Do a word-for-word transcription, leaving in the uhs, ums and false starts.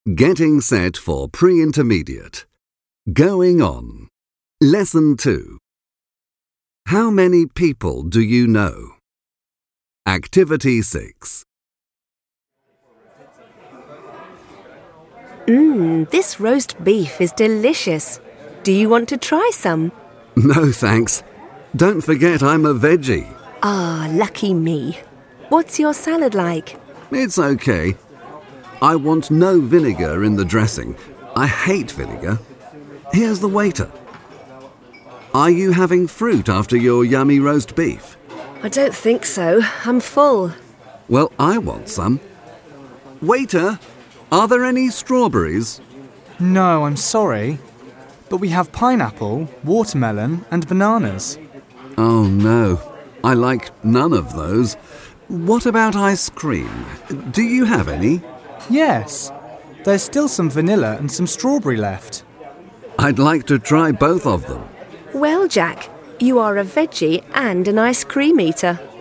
Getting set for pre-intermediate. Going on. Lesson two. How many people do you know? Activity six. Mmm, this roast beef is delicious. Do you want to try some? No, thanks. Don't forget I'm a veggie. Ah, lucky me. What's your salad like? It's okay. I want no vinegar in the dressing. I hate vinegar. Here's the waiter. Are you having fruit after your yummy roast beef? I don't think so. I'm full. Well, I want some. Waiter, are there any strawberries? No, I'm sorry. But we have pineapple, watermelon and bananas. Oh no, I like none of those. What about ice cream? Do you have any? Yes, there's still some vanilla and some strawberry left. I'd like to try both of them. Well, Jack, you are a veggie and an ice cream eater.